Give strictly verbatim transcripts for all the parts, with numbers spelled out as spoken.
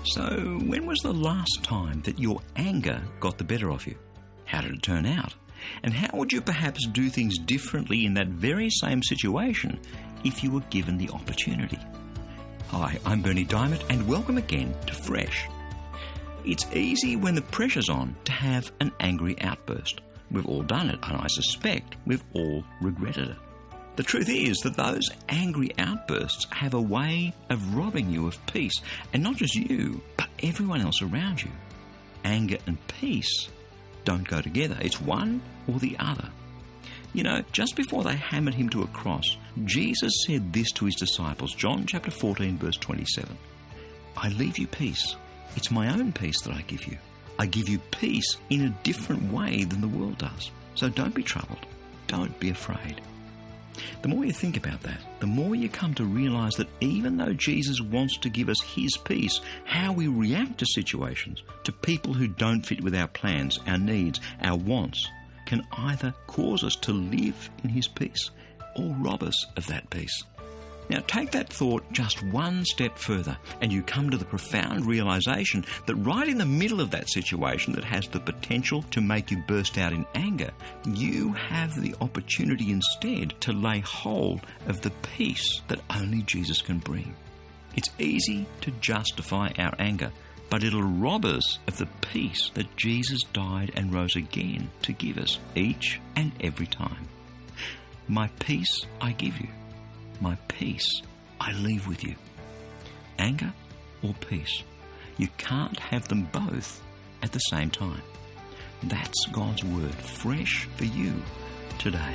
So, when was the last time that your anger got the better of you? How did it turn out? And how would you perhaps do things differently in that very same situation if you were given the opportunity? Hi, I'm Berni Dymet, and welcome again to Fresh. It's easy when the pressure's on to have an angry outburst. We've all done it, and I suspect we've all regretted it. The truth is that those angry outbursts have a way of robbing you of peace, and not just you, but everyone else around you. Anger and peace don't go together. It's one or the other. You know, just before they hammered him to a cross, Jesus said this to his disciples, John chapter fourteen, verse twenty-seven. I leave you peace. It's my own peace that I give you. I give you peace in a different way than the world does. So don't be troubled. Don't be afraid. The more you think about that, the more you come to realise that even though Jesus wants to give us his peace, how we react to situations, to people who don't fit with our plans, our needs, our wants, can either cause us to live in his peace or rob us of that peace. Now take that thought just one step further and you come to the profound realisation that right in the middle of that situation that has the potential to make you burst out in anger, you have the opportunity instead to lay hold of the peace that only Jesus can bring. It's easy to justify our anger, but it'll rob us of the peace that Jesus died and rose again to give us each and every time. My peace I give you. My peace I leave with you. Anger or peace. You can't have them both at the same time. That's God's word, fresh for you today.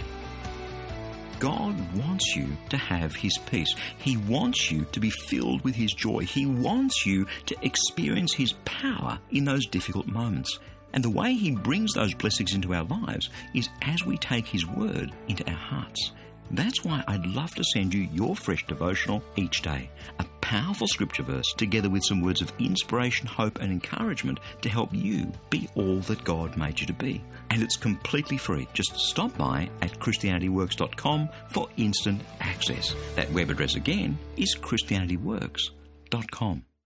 God wants you to have his peace. He wants you to be filled with his joy. He wants you to experience his power in those difficult moments. And the way he brings those blessings into our lives is as we take his word into our hearts. That's why I'd love to send you your Fresh devotional each day, a powerful scripture verse together with some words of inspiration, hope and encouragement to help you be all that God made you to be. And it's completely free. Just stop by at christianity works dot com for instant access. That web address again is christianity works dot com.